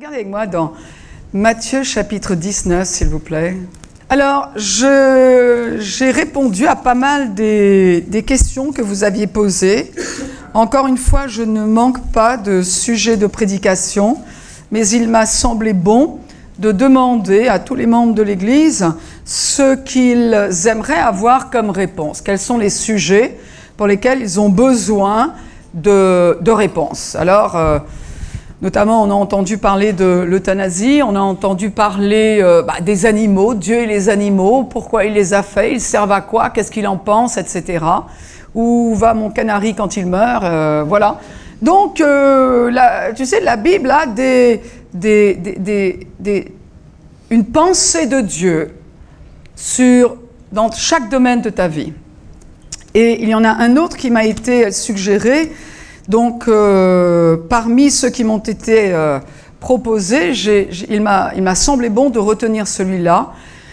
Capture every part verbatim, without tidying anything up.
Regardez avec moi dans Matthieu chapitre dix-neuf, s'il vous plaît. Alors, je, j'ai répondu à pas mal des, des questions que vous aviez posées. Encore une fois, je ne manque pas de sujets de prédication, mais il m'a semblé bon de demander à tous les membres de l'Église ce qu'ils aimeraient avoir comme réponse. Quels sont les sujets pour lesquels ils ont besoin de, de réponses. Alors, euh, notamment, on a entendu parler de l'euthanasie, on a entendu parler euh, bah, des animaux, Dieu et les animaux, pourquoi il les a faits, ils servent à quoi, qu'est-ce qu'il en pense, et cetera. Où va mon canari quand il meurt, euh, voilà. Donc, euh, la, tu sais, la Bible a des, des, des, des, des, une pensée de Dieu sur, dans chaque domaine de ta vie. Et il y en a un autre qui m'a été suggéré. Donc, euh, parmi ceux qui m'ont été euh, proposés, j'ai, j'ai, il m'a, il m'a semblé bon de retenir celui-là.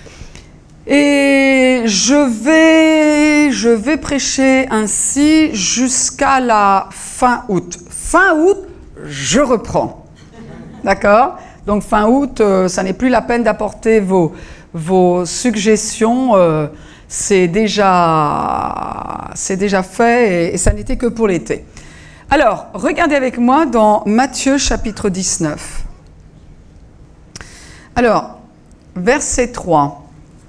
Et je vais, je vais prêcher ainsi jusqu'à la fin août. Fin août, je reprends. D'accord ? Donc, fin août, euh, ça n'est plus la peine d'apporter vos, vos suggestions. Euh, c'est déjà, c'est déjà fait et, et ça n'était que pour l'été. Alors, regardez avec moi dans Matthieu chapitre dix-neuf. Alors, verset trois.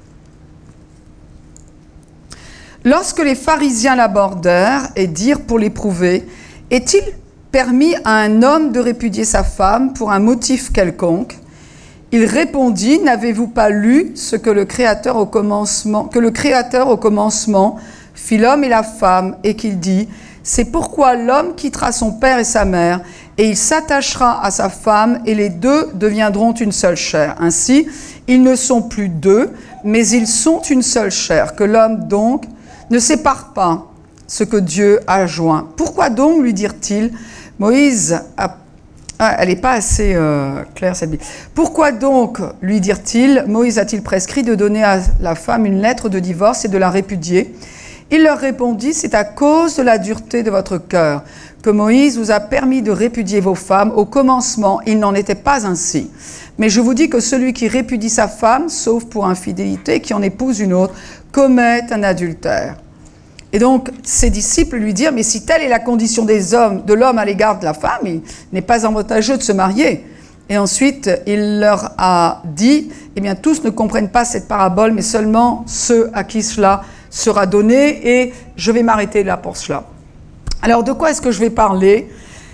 Lorsque les pharisiens l'abordèrent et dirent pour l'éprouver, « Est-il permis à un homme de répudier sa femme pour un motif quelconque ?» Il répondit, « N'avez-vous pas lu ce que le Créateur au commencement, que le Créateur au commencement fit l'homme et la femme, et qu'il dit, « C'est pourquoi l'homme quittera son père et sa mère, et il s'attachera à sa femme, et les deux deviendront une seule chair. Ainsi, ils ne sont plus deux, mais ils sont une seule chair. Que l'homme donc ne sépare pas ce que Dieu a joint. Pourquoi donc, lui dirent-ils, Moïse a... Ah, elle n'est pas assez euh, claire, cette Bible. Pourquoi donc, lui dirent-ils, Moïse a-t-il prescrit de donner à la femme une lettre de divorce et de la répudier ? Il leur répondit, c'est à cause de la dureté de votre cœur que Moïse vous a permis de répudier vos femmes. Au commencement, il n'en était pas ainsi. Mais je vous dis que celui qui répudie sa femme, sauf pour infidélité, qui en épouse une autre, commet un adultère. Et donc, ses disciples lui dirent, mais si telle est la condition des hommes, de l'homme à l'égard de la femme, il n'est pas avantageux de se marier. Et ensuite, il leur a dit, eh bien, tous ne comprennent pas cette parabole, mais seulement ceux à qui cela sera donné, et je vais m'arrêter là pour cela. Alors, de quoi est-ce que je vais parler ?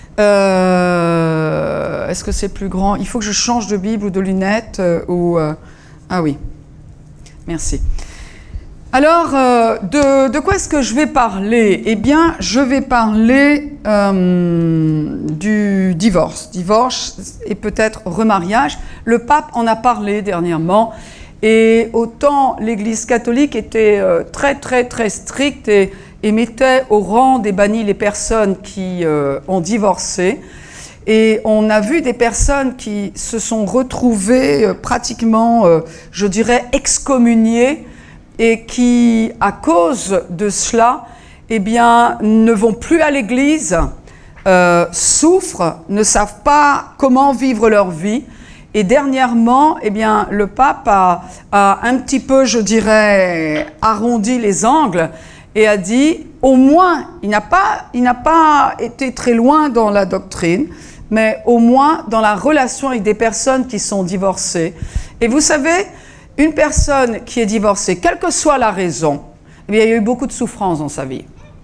euh, Est-ce que c'est plus grand ? Il faut que je change de Bible ou de lunettes, euh, ou... Euh, ah oui, merci. Alors, euh, de, de quoi est-ce que je vais parler ? Eh bien, je vais parler euh, du divorce. Divorce et peut-être remariage. Le pape en a parlé dernièrement. Et autant l'Église catholique était euh, très, très, très stricte et, et mettait au rang des bannis les personnes qui euh, ont divorcé. Et on a vu des personnes qui se sont retrouvées euh, pratiquement, euh, je dirais, excommuniées, et qui, à cause de cela, eh bien, ne vont plus à l'église, euh, souffrent, ne savent pas comment vivre leur vie. Et dernièrement, eh bien, le pape a, a un petit peu, je dirais, arrondi les angles et a dit, au moins, il n'a pas, il n'a pas été très loin dans la doctrine, mais au moins dans la relation avec des personnes qui sont divorcées. Et vous savez, une personne qui est divorcée, quelle que soit la raison, eh bien, il y a eu beaucoup de souffrance dans sa vie.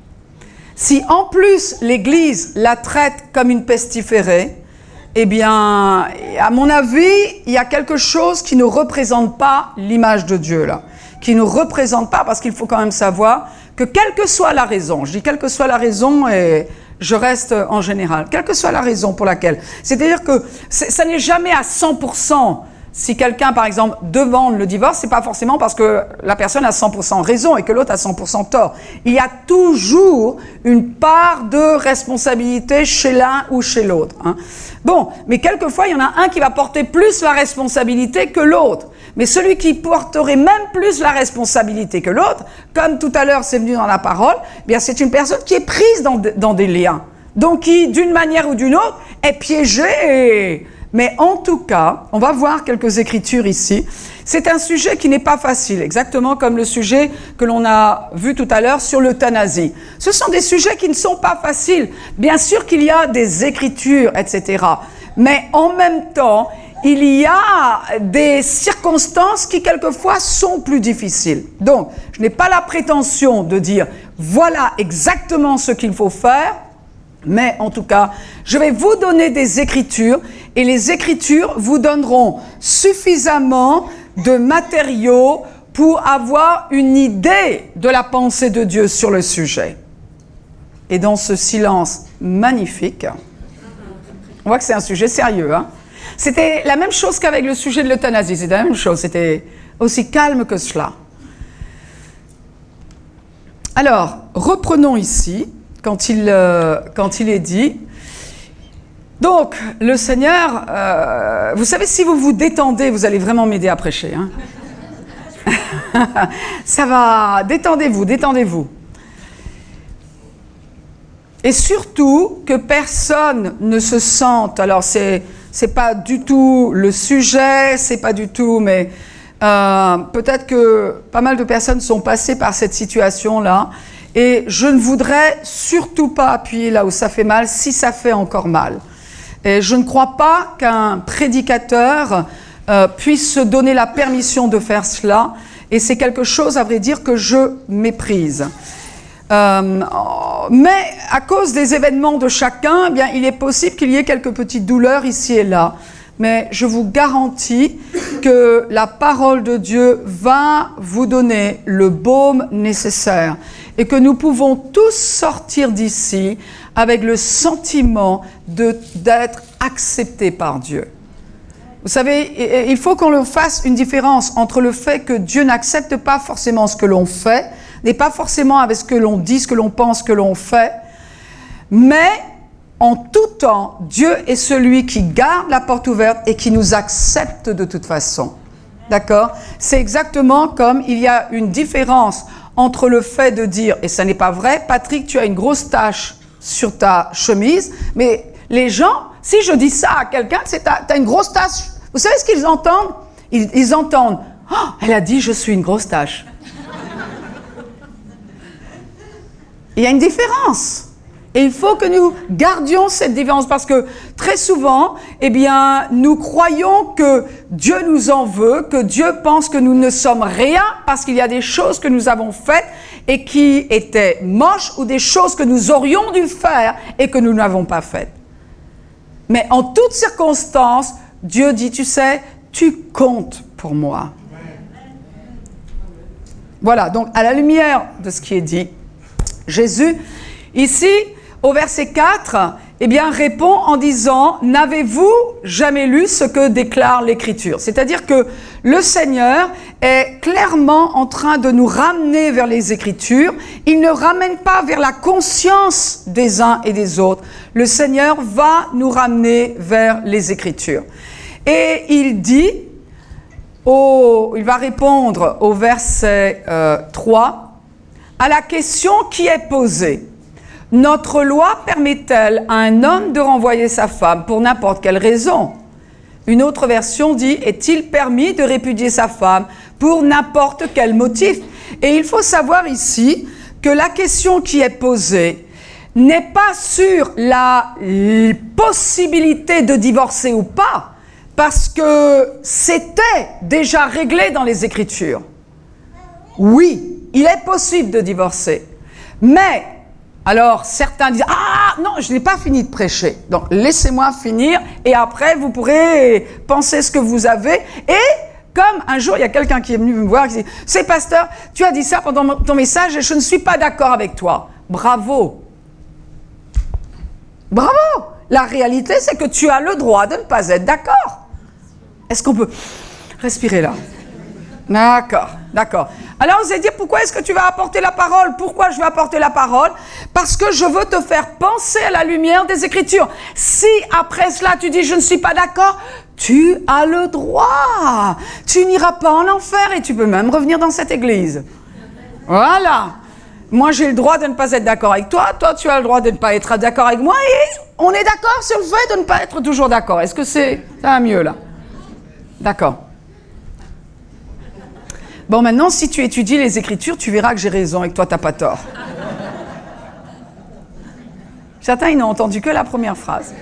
Si en plus l'Église la traite comme une pestiférée, eh bien, à mon avis, il y a quelque chose qui ne représente pas l'image de Dieu, là. Qui ne représente pas, parce qu'il faut quand même savoir que quelle que soit la raison, je dis quelle que soit la raison et je reste en général, quelle que soit la raison pour laquelle, c'est-à-dire que ça n'est jamais à cent pour cent. Si quelqu'un, par exemple, demande le divorce, c'est pas forcément parce que la personne a cent pour cent raison et que l'autre a cent pour cent tort. Il y a toujours une part de responsabilité chez l'un ou chez l'autre. Hein. Bon, mais quelquefois, il y en a un qui va porter plus la responsabilité que l'autre. Mais celui qui porterait même plus la responsabilité que l'autre, comme tout à l'heure c'est venu dans la parole, eh bien c'est une personne qui est prise dans, de, dans des liens. Donc qui, d'une manière ou d'une autre, est piégée et Mais en tout cas, on va voir quelques écritures ici. C'est un sujet qui n'est pas facile, exactement comme le sujet que l'on a vu tout à l'heure sur l'euthanasie. Ce sont des sujets qui ne sont pas faciles. Bien sûr qu'il y a des écritures, et cetera. Mais en même temps, il y a des circonstances qui quelquefois sont plus difficiles. Donc, je n'ai pas la prétention de dire voilà exactement ce qu'il faut faire, mais en tout cas, je vais vous donner des écritures et les écritures vous donneront suffisamment de matériaux pour avoir une idée de la pensée de Dieu sur le sujet. Et dans ce silence magnifique, on voit que c'est un sujet sérieux, hein? C'était la même chose qu'avec le sujet de l'euthanasie, c'était la même chose, c'était aussi calme que cela. Alors, reprenons ici, quand il, euh, quand il est dit, donc, le Seigneur, euh, vous savez, si vous vous détendez, vous allez vraiment m'aider à prêcher, hein. Ça va, détendez-vous, détendez-vous. Et surtout, que personne ne se sente, alors c'est... c'est pas du tout le sujet, c'est pas du tout, mais euh, peut-être que pas mal de personnes sont passées par cette situation-là, et je ne voudrais surtout pas appuyer là où ça fait mal, si ça fait encore mal. Et je ne crois pas qu'un prédicateur euh, puisse se donner la permission de faire cela, et c'est quelque chose, à vrai dire, que je méprise. Euh, mais à cause des événements de chacun, eh bien, il est possible qu'il y ait quelques petites douleurs ici et là. Mais je vous garantis que la parole de Dieu va vous donner le baume nécessaire et que nous pouvons tous sortir d'ici avec le sentiment de, d'être acceptés par Dieu. Vous savez, il faut qu'on fasse une différence entre le fait que Dieu n'accepte pas forcément ce que l'on fait, n'est pas forcément avec ce que l'on dit, ce que l'on pense, ce que l'on fait, mais en tout temps, Dieu est celui qui garde la porte ouverte et qui nous accepte de toute façon. D'accord? C'est exactement comme il y a une différence entre le fait de dire, et ça n'est pas vrai, Patrick, tu as une grosse tache sur ta chemise, mais les gens, si je dis ça à quelqu'un, c'est tu as une grosse tache, vous savez ce qu'ils entendent? Ils, ils entendent, oh, elle a dit, je suis une grosse tache. Il y a une différence. Et il faut que nous gardions cette différence parce que très souvent, eh bien, nous croyons que Dieu nous en veut, que Dieu pense que nous ne sommes rien parce qu'il y a des choses que nous avons faites et qui étaient moches ou des choses que nous aurions dû faire et que nous n'avons pas faites. Mais en toutes circonstances, Dieu dit, tu sais, tu comptes pour moi. Voilà, donc à la lumière de ce qui est dit, Jésus, ici, au verset quatre, eh bien, répond en disant « N'avez-vous jamais lu ce que déclare l'Écriture ?» C'est-à-dire que le Seigneur est clairement en train de nous ramener vers les Écritures. Il ne ramène pas vers la conscience des uns et des autres. Le Seigneur va nous ramener vers les Écritures. Et il dit, au, il va répondre au verset euh, trois, à la question qui est posée. Notre loi permet-elle à un homme de renvoyer sa femme pour n'importe quelle raison? Une autre version dit, est-il permis de répudier sa femme pour n'importe quel motif? Et il faut savoir ici que la question qui est posée n'est pas sur la possibilité de divorcer ou pas, parce que c'était déjà réglé dans les Écritures. Oui, il est possible de divorcer, mais alors, certains disent « Ah, non, je n'ai pas fini de prêcher. Donc, laissez-moi finir et après, vous pourrez penser ce que vous avez. » Et comme un jour, il y a quelqu'un qui est venu me voir et qui dit « C'est pasteur, tu as dit ça pendant ton message et je ne suis pas d'accord avec toi. » Bravo. Bravo. La réalité, c'est que tu as le droit de ne pas être d'accord. Est-ce qu'on peut respirer là? D'accord, d'accord. Alors vous allez dire, pourquoi est-ce que tu vas apporter la parole? Pourquoi je vais apporter la parole? Parce que je veux te faire penser à la lumière des Écritures. Si après cela tu dis, je ne suis pas d'accord, tu as le droit. Tu n'iras pas en enfer et tu peux même revenir dans cette église. Voilà. moi j'ai le droit de ne pas être d'accord avec toi, toi tu as le droit de ne pas être d'accord avec moi, et on est d'accord sur le fait de ne pas être toujours d'accord. Est-ce que c'est ça va mieux là? D'accord. Bon, maintenant, si tu étudies les Écritures, tu verras que j'ai raison et que toi, tu n'as pas tort. Certains, ils n'ont entendu que la première phrase.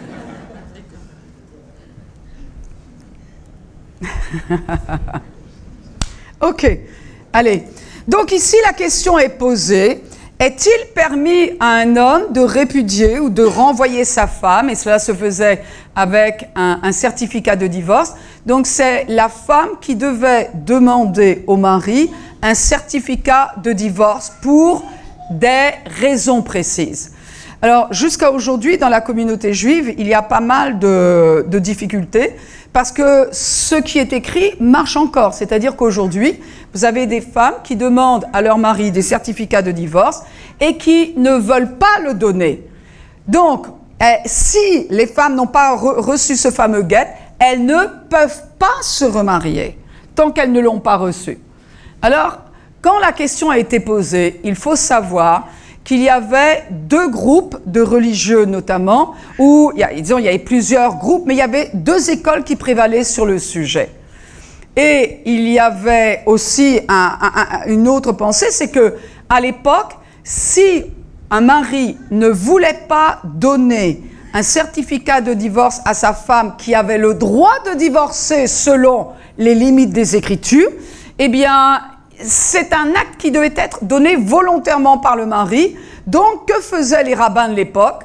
Ok, allez. Donc ici, la question est posée. Est-il permis à un homme de répudier ou de renvoyer sa femme? Et cela se faisait avec un, un certificat de divorce. Donc c'est la femme qui devait demander au mari un certificat de divorce pour des raisons précises. Alors jusqu'à aujourd'hui, dans la communauté juive, il y a pas mal de, de difficultés parce que ce qui est écrit marche encore. C'est-à-dire qu'aujourd'hui, vous avez des femmes qui demandent à leur mari des certificats de divorce et qui ne veulent pas le donner. Donc, eh, si les femmes n'ont pas re reçu ce fameux guet, elles ne peuvent pas se remarier tant qu'elles ne l'ont pas reçu. Alors, quand la question a été posée, il faut savoir qu'il y avait deux groupes de religieux notamment, où, il y a, disons, il y avait plusieurs groupes, mais il y avait deux écoles qui prévalaient sur le sujet. Et il y avait aussi un, un, une autre pensée, c'est que à l'époque, si un mari ne voulait pas donner un certificat de divorce à sa femme qui avait le droit de divorcer selon les limites des Écritures, eh bien, c'est un acte qui devait être donné volontairement par le mari. Donc, que faisaient les rabbins de l'époque?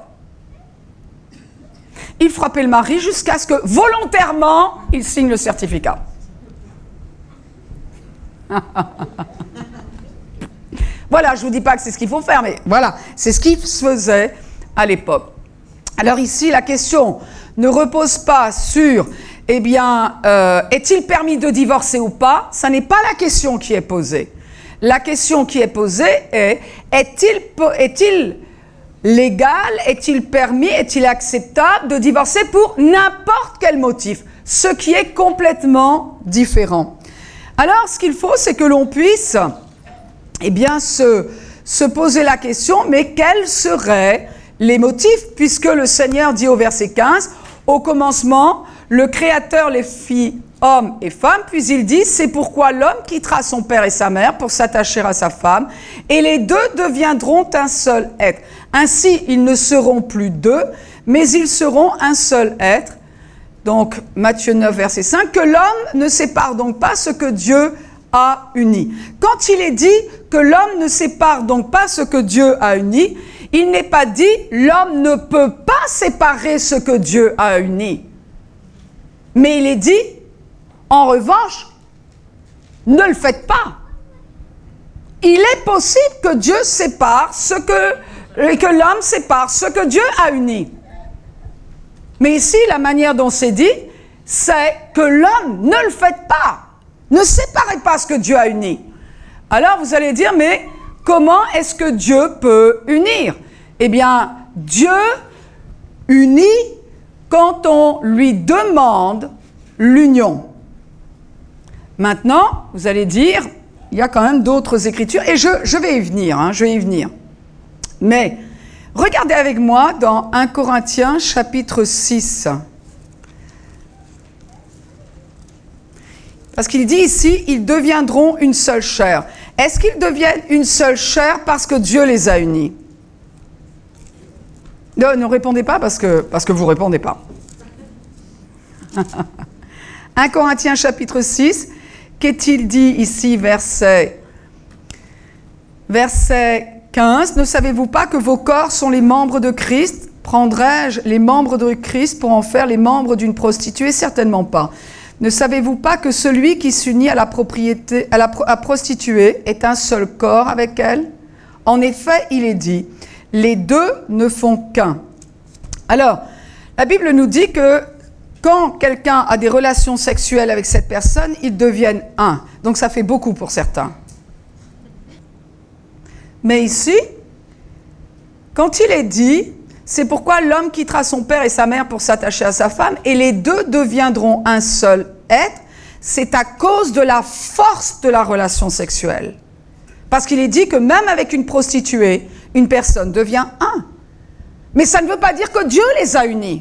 Ils frappaient le mari jusqu'à ce que, volontairement, il signe le certificat. Voilà, je ne vous dis pas que c'est ce qu'il faut faire, mais voilà, c'est ce qui se faisait à l'époque. Alors ici, la question ne repose pas sur, eh bien, euh, est-il permis de divorcer ou pas? Ça n'est pas la question qui est posée. La question qui est posée est, est-il est-il légal, est-il permis, est-il acceptable de divorcer pour n'importe quel motif? Ce qui est complètement différent. Alors, ce qu'il faut, c'est que l'on puisse, eh bien, se, se poser la question, mais quels seraient les motifs, puisque le Seigneur dit au verset quinze, « Au commencement, le Créateur les fit hommes et femmes, puis il dit, c'est pourquoi l'homme quittera son père et sa mère pour s'attacher à sa femme, et les deux deviendront un seul être. Ainsi, ils ne seront plus deux, mais ils seront un seul être. » Donc, Matthieu neuf, verset cinq, « Que l'homme ne sépare donc pas ce que Dieu a uni. » Quand il est dit que l'homme ne sépare donc pas ce que Dieu a uni, il n'est pas dit « l'homme ne peut pas séparer ce que Dieu a uni ». Mais il est dit, en revanche, ne le faites pas. Il est possible que Dieu sépare ce que, et que l'homme sépare ce que Dieu a uni. Mais ici, la manière dont c'est dit, c'est que l'homme ne le faites pas. Ne séparez pas ce que Dieu a uni. Alors vous allez dire, mais comment est-ce que Dieu peut unir? Eh bien, Dieu unit quand on lui demande l'union. Maintenant, vous allez dire, il y a quand même d'autres écritures, et je, je vais y venir, hein, je vais y venir. Mais, regardez avec moi dans un Corinthiens chapitre six. Parce qu'il dit ici, ils deviendront une seule chair. Est-ce qu'ils deviennent une seule chair parce que Dieu les a unis? Ne, ne répondez pas parce que, parce que vous ne répondez pas. un Corinthiens chapitre six, qu'est-il dit ici, verset, verset quinze, « Ne savez-vous pas que vos corps sont les membres de Christ? Prendrais-je les membres de Christ pour en faire les membres d'une prostituée? Certainement pas. Ne savez-vous pas que celui qui s'unit à la propriété, à la à prostituée est un seul corps avec elle? En effet, il est dit, les deux ne font qu'un. » Alors, la Bible nous dit que quand quelqu'un a des relations sexuelles avec cette personne, ils deviennent un. Donc ça fait beaucoup pour certains. Mais ici, quand il est dit, c'est pourquoi l'homme quittera son père et sa mère pour s'attacher à sa femme, et les deux deviendront un seul être, c'est à cause de la force de la relation sexuelle. Parce qu'il est dit que même avec une prostituée, une personne devient un. Mais ça ne veut pas dire que Dieu les a unis.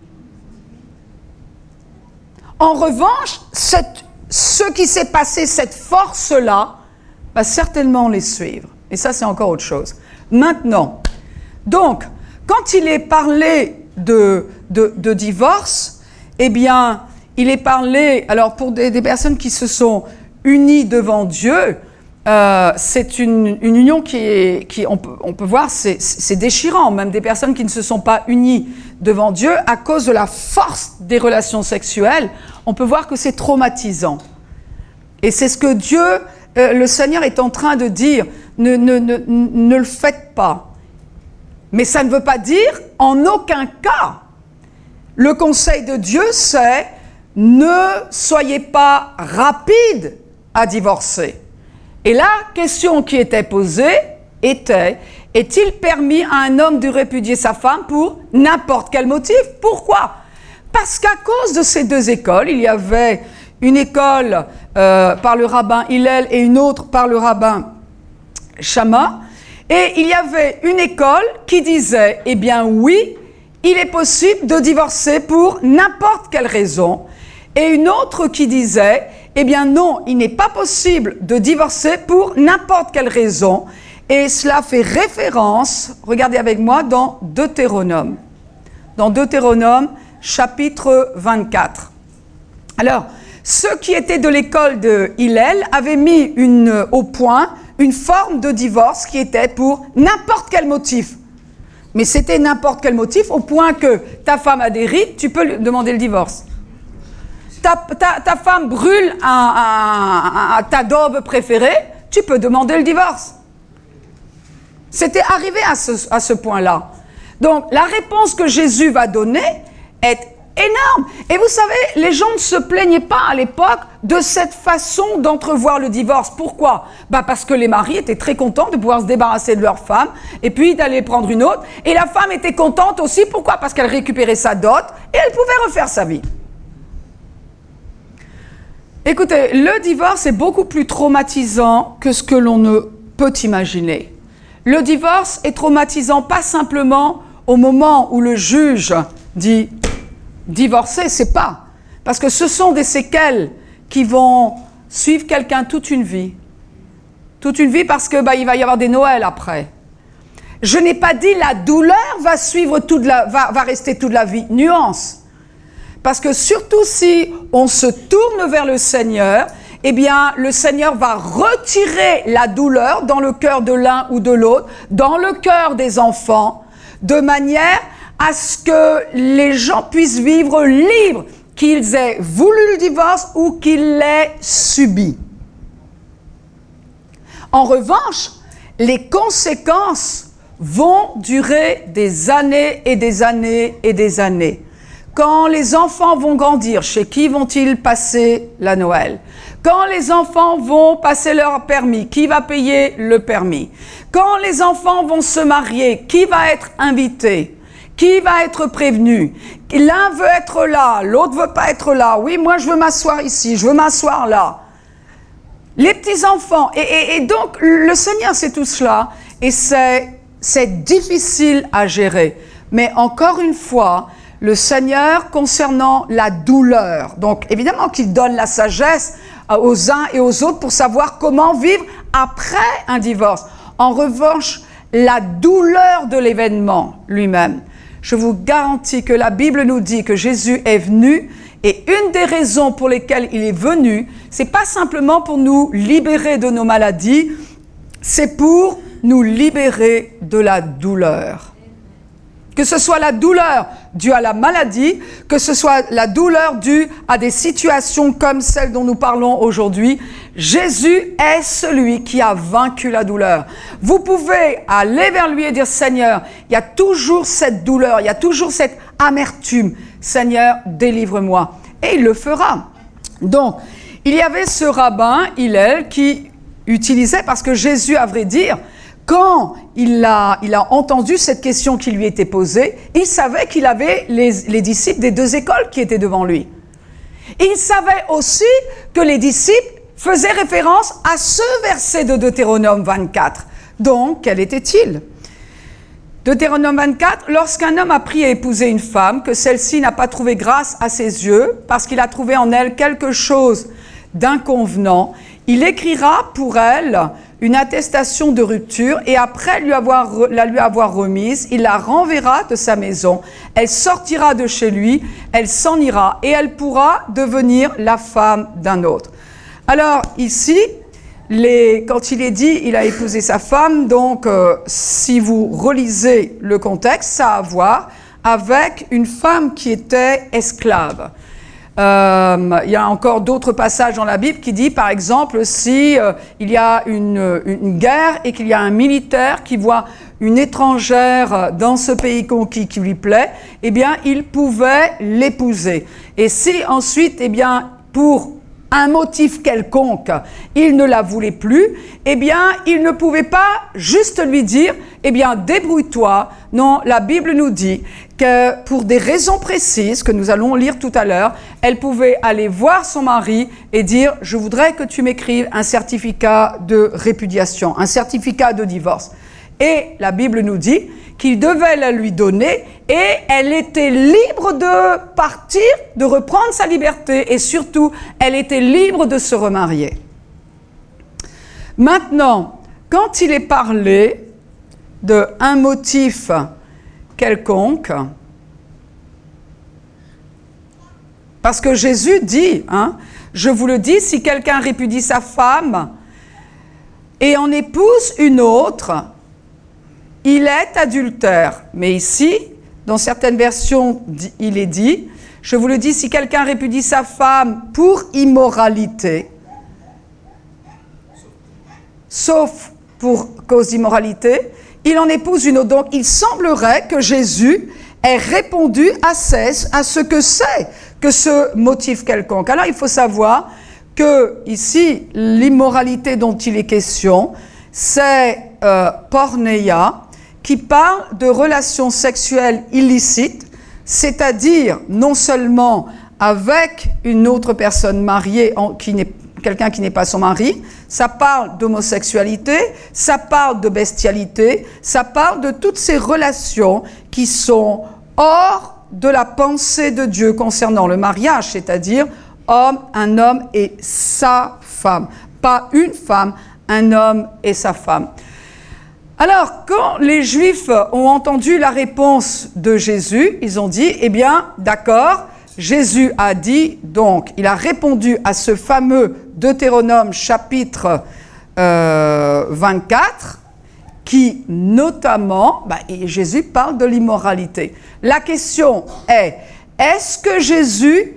En revanche, cette, ce qui s'est passé, cette force-là, va certainement les suivre. Et ça, c'est encore autre chose. Maintenant, donc, quand il est parlé de, de, de divorce, eh bien, il est parlé, alors pour des, des personnes qui se sont unies devant Dieu, euh, c'est une, une union qui est, qui, on, peut, on peut voir, c'est, c'est déchirant, même des personnes qui ne se sont pas unies devant Dieu, à cause de la force des relations sexuelles, on peut voir que c'est traumatisant. Et c'est ce que Dieu, euh, le Seigneur est en train de dire, ne, ne, ne, ne le faites pas. Mais ça ne veut pas dire, en aucun cas, le conseil de Dieu, c'est ne soyez pas rapide à divorcer. Et la question qui était posée était, est-il permis à un homme de répudier sa femme pour n'importe quel motif? Pourquoi? Parce qu'à cause de ces deux écoles, il y avait une école euh, par le rabbin Hillel et une autre par le rabbin Shammah, et il y avait une école qui disait, eh bien oui, il est possible de divorcer pour n'importe quelle raison, et une autre qui disait, eh bien non, il n'est pas possible de divorcer pour n'importe quelle raison, et cela fait référence, regardez avec moi, dans Deutéronome. Dans Deutéronome, chapitre vingt-quatre. Alors, ceux qui étaient de l'école de Hillel avaient mis une, au point une forme de divorce qui était pour n'importe quel motif. Mais c'était n'importe quel motif au point que ta femme a des rides, tu peux lui demander le divorce. Ta, ta, ta femme brûle un, un, un, ta daube préférée, tu peux demander le divorce. C'était arrivé à ce, à ce point-là. Donc, la réponse que Jésus va donner est énorme. Et vous savez, les gens ne se plaignaient pas à l'époque de cette façon d'entrevoir le divorce. Pourquoi? Bah parce que les maris étaient très contents de pouvoir se débarrasser de leur femme et puis d'aller prendre une autre. Et la femme était contente aussi. Pourquoi? Parce qu'elle récupérait sa dot et elle pouvait refaire sa vie. Écoutez, le divorce est beaucoup plus traumatisant que ce que l'on ne peut imaginer. Le divorce est traumatisant pas simplement au moment où le juge dit divorcer, c'est pas. Parce que ce sont des séquelles qui vont suivre quelqu'un toute une vie. Toute une vie parce que bah, il va y avoir des Noëls après. Je n'ai pas dit la douleur va suivre toute la, va, va rester toute la vie. Nuance. Parce que surtout si on se tourne vers le Seigneur, eh bien, le Seigneur va retirer la douleur dans le cœur de l'un ou de l'autre, dans le cœur des enfants, de manière à ce que les gens puissent vivre libres, qu'ils aient voulu le divorce ou qu'ils l'aient subi. En revanche, les conséquences vont durer des années et des années et des années. Quand les enfants vont grandir, chez qui vont-ils passer la Noël? Quand les enfants vont passer leur permis, qui va payer le permis? Quand les enfants vont se marier, qui va être invité? Qui va être prévenu? L'un veut être là, l'autre veut pas être là. Oui, moi je veux m'asseoir ici, je veux m'asseoir là. Les petits-enfants. Et, et, et donc, le Seigneur sait tout cela. Et c'est, c'est difficile à gérer. Mais encore une fois, le Seigneur concernant la douleur. Donc, évidemment qu'il donne la sagesse aux uns et aux autres pour savoir comment vivre après un divorce. En revanche, la douleur de l'événement lui-même. Je vous garantis que la Bible nous dit que Jésus est venu et une des raisons pour lesquelles il est venu, c'est pas simplement pour nous libérer de nos maladies, c'est pour nous libérer de la douleur. Que ce soit la douleur due à la maladie, que ce soit la douleur due à des situations comme celle dont nous parlons aujourd'hui, Jésus est celui qui a vaincu la douleur. Vous pouvez aller vers lui et dire, Seigneur, il y a toujours cette douleur, il y a toujours cette amertume. Seigneur, délivre-moi. Et il le fera. Donc, il y avait ce rabbin, Hillel, qui utilisait, parce que Jésus, à vrai dire, quand il a, il a entendu cette question qui lui était posée, il savait qu'il avait les, les disciples des deux écoles qui étaient devant lui. Et il savait aussi que les disciples faisait référence à ce verset de Deutéronome vingt-quatre. Donc, quel était-il? Deutéronome vingt-quatre, lorsqu'un homme a pris à épouser une femme, que celle-ci n'a pas trouvé grâce à ses yeux, parce qu'il a trouvé en elle quelque chose d'inconvenant, il écrira pour elle une attestation de rupture et après lui avoir, la lui avoir remise, il la renverra de sa maison. Elle sortira de chez lui, elle s'en ira et elle pourra devenir la femme d'un autre. Alors ici, les, quand il est dit il a épousé sa femme, donc euh, si vous relisez le contexte, ça a à voir avec une femme qui était esclave. Euh, il y a encore d'autres passages dans la Bible qui dit, par exemple, si euh, il y a une, une guerre et qu'il y a un militaire qui voit une étrangère dans ce pays conquis qui lui plaît, eh bien, il pouvait l'épouser. Et si ensuite, eh bien, pour un motif quelconque, il ne la voulait plus, eh bien, il ne pouvait pas juste lui dire, eh bien, débrouille-toi. Non, la Bible nous dit que pour des raisons précises, que nous allons lire tout à l'heure, elle pouvait aller voir son mari et dire, je voudrais que tu m'écrives un certificat de répudiation, un certificat de divorce. Et la Bible nous dit qu'il devait la lui donner et elle était libre de partir, de reprendre sa liberté et surtout, elle était libre de se remarier. Maintenant, quand il est parlé d'un motif quelconque, parce que Jésus dit, hein, je vous le dis, si quelqu'un répudie sa femme et en épouse une autre, il est adultère. Mais ici, dans certaines versions, il est dit, je vous le dis, si quelqu'un répudie sa femme pour immoralité, sauf pour cause d'immoralité, il en épouse une autre. Donc, il semblerait que Jésus ait répondu à, ce, à ce que c'est que ce motif quelconque. Alors, il faut savoir que ici, l'immoralité dont il est question, c'est euh, porneia, qui parle de relations sexuelles illicites, c'est-à-dire non seulement avec une autre personne mariée, en, qui n'est quelqu'un qui n'est pas son mari, ça parle d'homosexualité, ça parle de bestialité, ça parle de toutes ces relations qui sont hors de la pensée de Dieu concernant le mariage, c'est-à-dire homme, un homme et sa femme, pas une femme, un homme et sa femme. Alors, quand les Juifs ont entendu la réponse de Jésus, ils ont dit, eh bien, d'accord, Jésus a dit, donc, il a répondu à ce fameux Deutéronome chapitre euh, vingt-quatre, qui notamment, bah, et Jésus parle de l'immoralité. La question est, est-ce que Jésus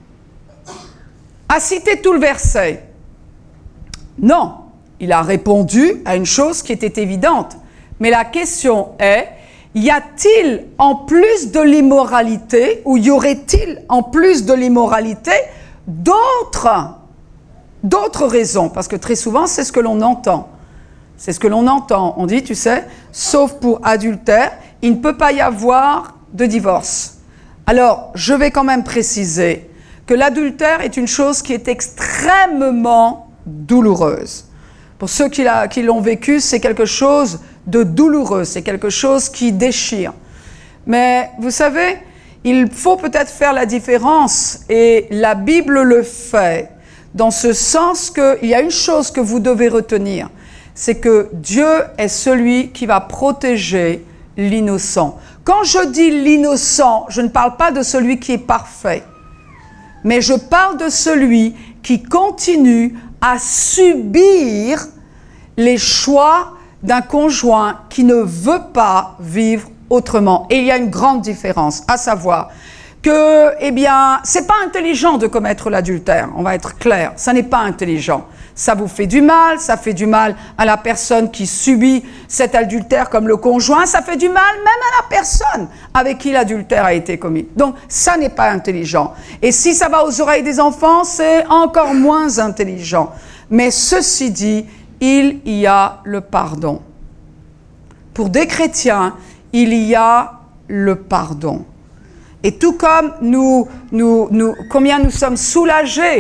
a cité tout le verset? Non. Il a répondu à une chose qui était évidente. Mais la question est, y a-t-il en plus de l'immoralité, ou y aurait-il en plus de l'immoralité d'autres, d'autres raisons? Parce que très souvent, c'est ce que l'on entend. C'est ce que l'on entend. On dit, tu sais, sauf pour adultère, il ne peut pas y avoir de divorce. Alors, je vais quand même préciser que l'adultère est une chose qui est extrêmement douloureuse. Pour ceux qui, l'a, qui l'ont vécu, c'est quelque chose de douloureux, c'est quelque chose qui déchire. Mais vous savez, il faut peut-être faire la différence, et la Bible le fait, dans ce sens qu'il y a une chose que vous devez retenir, c'est que Dieu est celui qui va protéger l'innocent. Quand je dis l'innocent, je ne parle pas de celui qui est parfait, mais je parle de celui qui continue à subir les choix d'un conjoint qui ne veut pas vivre autrement. Et il y a une grande différence, à savoir que, eh bien, c'est pas intelligent de commettre l'adultère, on va être clair, ça n'est pas intelligent. Ça vous fait du mal, ça fait du mal à la personne qui subit cet adultère comme le conjoint, ça fait du mal même à la personne avec qui l'adultère a été commis. Donc, ça n'est pas intelligent. Et si ça va aux oreilles des enfants, c'est encore moins intelligent. Mais ceci dit, il y a le pardon. Pour des chrétiens, il y a le pardon. Et tout comme nous, nous, nous, combien nous sommes soulagés que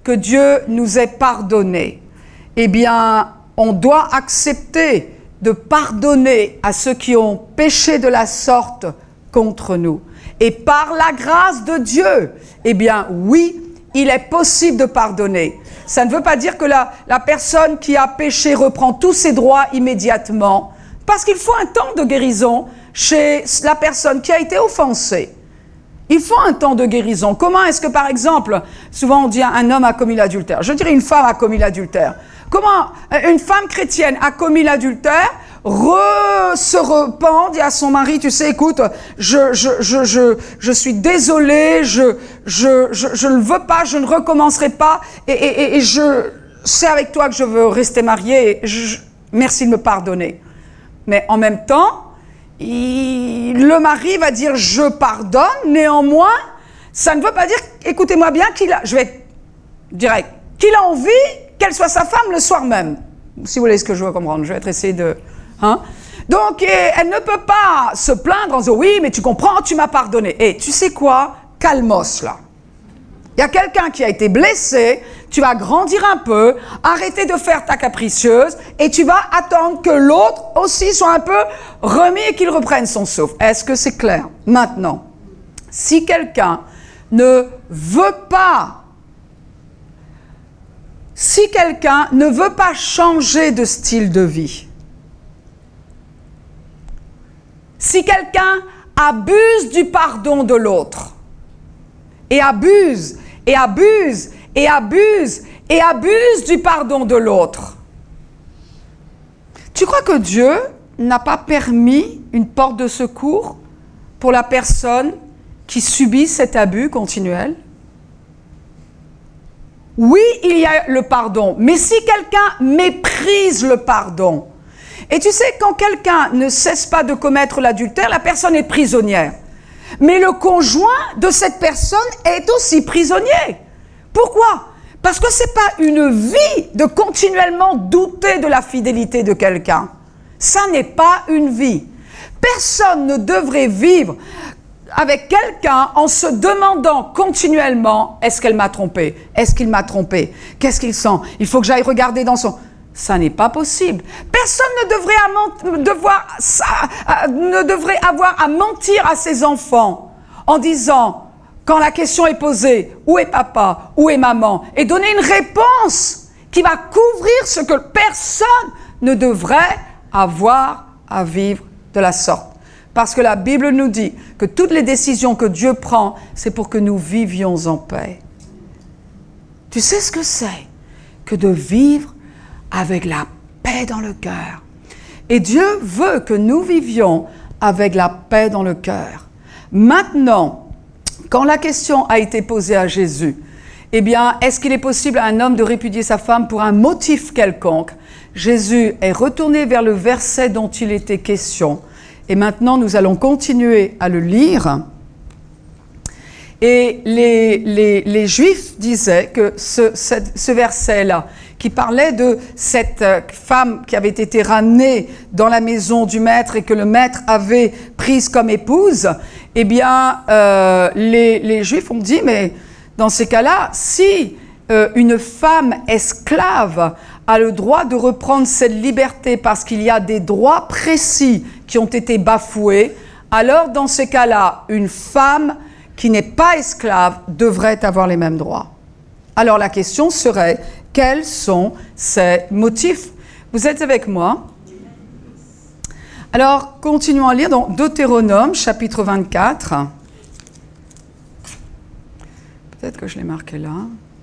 que Dieu nous ait pardonné, eh bien, on doit accepter de pardonner à ceux qui ont péché de la sorte contre nous. Et par la grâce de Dieu, eh bien, oui, il est possible de pardonner. Ça ne veut pas dire que la, la personne qui a péché reprend tous ses droits immédiatement, parce qu'il faut un temps de guérison chez la personne qui a été offensée. Il faut un temps de guérison. Comment est-ce que, par exemple, souvent on dit un homme a commis l'adultère. Je dirais une femme a commis l'adultère. Comment une femme chrétienne a commis l'adultère, re, se repent, dit à son mari, tu sais, écoute, je, je, je, je, je suis désolée, je, je, je, je ne veux pas, je ne recommencerai pas, et, et, et je, c'est avec toi que je veux rester mariée, et je, merci de me pardonner. Mais en même temps, il, le mari va dire je pardonne, néanmoins, ça ne veut pas dire, écoutez-moi bien, qu'il a, je vais être direct, qu'il a envie qu'elle soit sa femme le soir même. Si vous voulez ce que je veux comprendre, je vais être essayer de... Hein? Donc, elle ne peut pas se plaindre en disant oui, mais tu comprends, tu m'as pardonné. Et tu sais quoi? Calmos, là. Il y a quelqu'un qui a été blessé, tu vas grandir un peu, arrêter de faire ta capricieuse, et tu vas attendre que l'autre aussi soit un peu remis et qu'il reprenne son souffle. Est-ce que c'est clair? Maintenant, si quelqu'un ne veut pas Si quelqu'un ne veut pas changer de style de vie, si quelqu'un abuse du pardon de l'autre, et abuse, et abuse, et abuse, et abuse du pardon de l'autre, tu crois que Dieu n'a pas permis une porte de secours pour la personne qui subit cet abus continuel? Oui, il y a le pardon, mais si quelqu'un méprise le pardon, et tu sais, quand quelqu'un ne cesse pas de commettre l'adultère, la personne est prisonnière. Mais le conjoint de cette personne est aussi prisonnier. Pourquoi? Parce que ce n'est pas une vie de continuellement douter de la fidélité de quelqu'un. Ça n'est pas une vie. Personne ne devrait vivre avec quelqu'un en se demandant continuellement « Est-ce qu'elle m'a trompé? Est-ce qu'il m'a trompé? Qu'est-ce qu'il sent? Il faut que j'aille regarder dans son... » Ça n'est pas possible. Personne ne devrait, à devoir, ça, ne devrait avoir à mentir à ses enfants en disant, quand la question est posée, « Où est papa? Où est maman ?» et donner une réponse qui va couvrir ce que personne ne devrait avoir à vivre de la sorte. Parce que la Bible nous dit que toutes les décisions que Dieu prend, c'est pour que nous vivions en paix. Tu sais ce que c'est que de vivre avec la paix dans le cœur. Et Dieu veut que nous vivions avec la paix dans le cœur. Maintenant, quand la question a été posée à Jésus, eh bien, est-ce qu'il est possible à un homme de répudier sa femme pour un motif quelconque? Jésus est retourné vers le verset dont il était question. Et maintenant, nous allons continuer à le lire. Et les, les, les Juifs disaient que ce, ce, ce verset-là, qui parlait de cette femme qui avait été ramenée dans la maison du maître et que le maître avait prise comme épouse, eh bien, euh, les, les Juifs ont dit, mais dans ces cas-là, si euh, une femme esclave a le droit de reprendre cette liberté parce qu'il y a des droits précis qui ont été bafoués, alors dans ces cas-là, une femme qui n'est pas esclave devrait avoir les mêmes droits. Alors la question serait, quels sont ces motifs? Vous êtes avec moi? Alors, continuons à lire dans Deutéronome, chapitre vingt-quatre. Peut-être que je l'ai marqué là.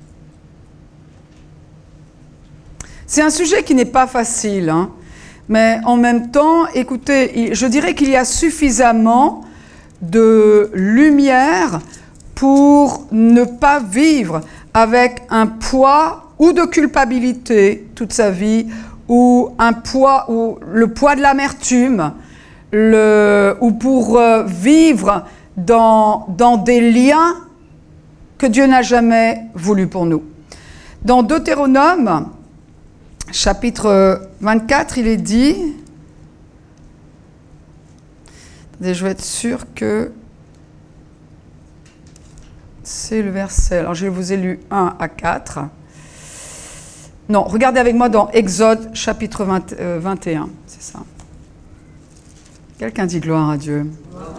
C'est un sujet qui n'est pas facile, hein, mais en même temps, écoutez, je dirais qu'il y a suffisamment de lumière pour ne pas vivre avec un poids ou de culpabilité toute sa vie, ou un poids, ou le poids de l'amertume, le, ou pour euh, vivre dans, dans des liens que Dieu n'a jamais voulu pour nous. Dans Deutéronome, chapitre vingt-quatre, il est dit... Attendez, je vais être sûr que c'est le verset, alors je vous ai lu un à quatre. Non, regardez avec moi dans Exode chapitre vingt, euh, vingt et un, c'est ça. Quelqu'un dit gloire à Dieu.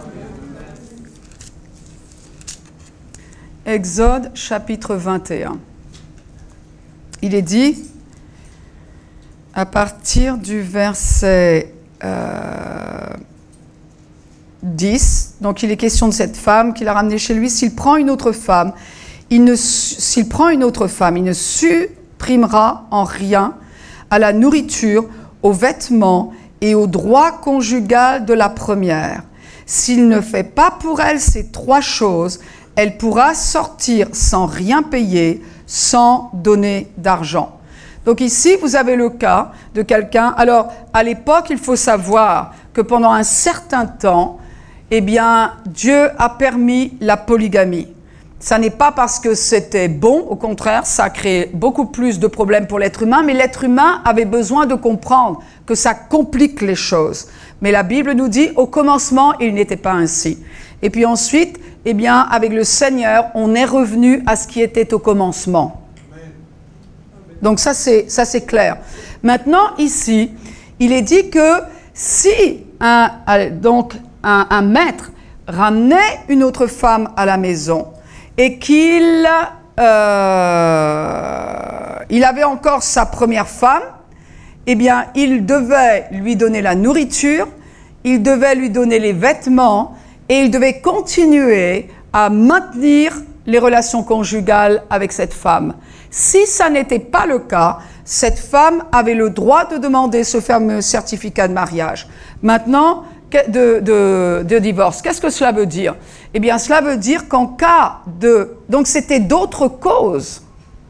Exode chapitre vingt et un. Il est dit, à partir du verset euh, dix, donc il est question de cette femme qu'il a ramenée chez lui. S'il prend une autre femme, il ne, s'il prend une autre femme, il ne supprimera en rien à la nourriture, aux vêtements et au droit conjugal de la première. S'il ne fait pas pour elle ces trois choses, elle pourra sortir sans rien payer, sans donner d'argent. Donc ici, vous avez le cas de quelqu'un. Alors, à l'époque, il faut savoir que pendant un certain temps, eh bien, Dieu a permis la polygamie. Ça n'est pas parce que c'était bon, au contraire, ça a créé beaucoup plus de problèmes pour l'être humain, mais l'être humain avait besoin de comprendre que ça complique les choses. Mais la Bible nous dit, au commencement, il n'était pas ainsi. Et puis ensuite, eh bien, avec le Seigneur, on est revenu à ce qui était au commencement. Donc ça, c'est, ça, c'est clair. Maintenant, ici, il est dit que si un, donc, un, un maître ramenait une autre femme à la maison et qu'il euh, il avait encore sa première femme, eh bien, il devait lui donner la nourriture, il devait lui donner les vêtements et il devait continuer à maintenir les relations conjugales avec cette femme. Si ça n'était pas le cas, cette femme avait le droit de demander ce fameux certificat de mariage. Maintenant, de, de, de divorce. Qu'est-ce que cela veut dire? Eh bien, cela veut dire qu'en cas de... Donc, c'était d'autres causes.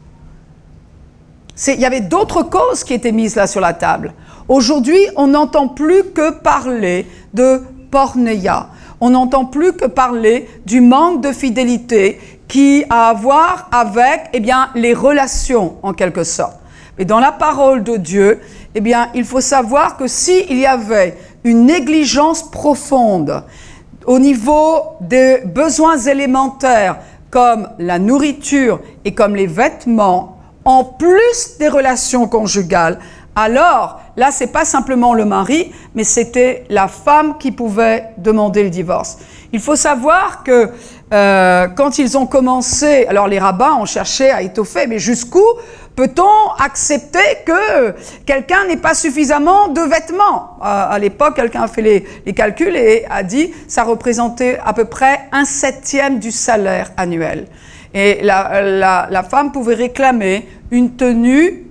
C'est, il y avait d'autres causes qui étaient mises là sur la table. Aujourd'hui, on n'entend plus que parler de porneia. On n'entend plus que parler du manque de fidélité qui a à voir avec, eh bien, les relations, en quelque sorte. Mais dans la parole de Dieu, eh bien, il faut savoir que s'il y avait une négligence profonde au niveau des besoins élémentaires, comme la nourriture et comme les vêtements, en plus des relations conjugales, alors, là, c'est pas simplement le mari, mais c'était la femme qui pouvait demander le divorce. Il faut savoir que euh, quand ils ont commencé, alors les rabbins ont cherché à étoffer, mais jusqu'où peut-on accepter que quelqu'un n'ait pas suffisamment de vêtements? À, à l'époque, quelqu'un a fait les, les calculs et a dit ça représentait à peu près un septième du salaire annuel. Et la, la, la femme pouvait réclamer une tenue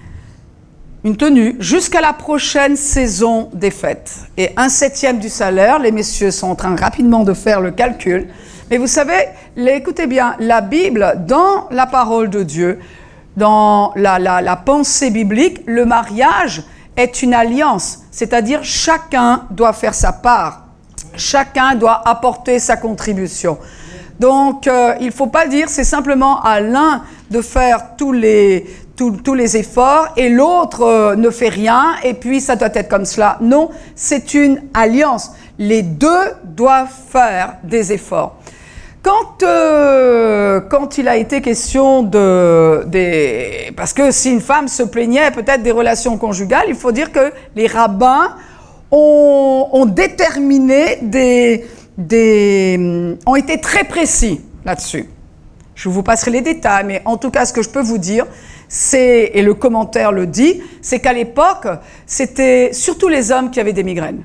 une tenue jusqu'à la prochaine saison des fêtes. Et un septième du salaire, les messieurs sont en train rapidement de faire le calcul. Mais vous savez, écoutez bien, la Bible, dans la parole de Dieu, dans la, la, la pensée biblique, le mariage est une alliance. C'est-à-dire, chacun doit faire sa part. Chacun doit apporter sa contribution. Donc, euh, il ne faut pas dire c'est simplement à l'un de faire tous les... Tous, tous les efforts et l'autre euh, ne fait rien et puis ça doit être comme cela. Non, c'est une alliance. Les deux doivent faire des efforts. Quand, euh, quand il a été question de... Des, parce que si une femme se plaignait peut-être des relations conjugales, il faut dire que les rabbins ont, ont déterminé des, des... ont été très précis là-dessus. Je vous passerai les détails, mais en tout cas, ce que je peux vous dire, c'est, et le commentaire le dit, c'est qu'à l'époque, c'était surtout les hommes qui avaient des migraines.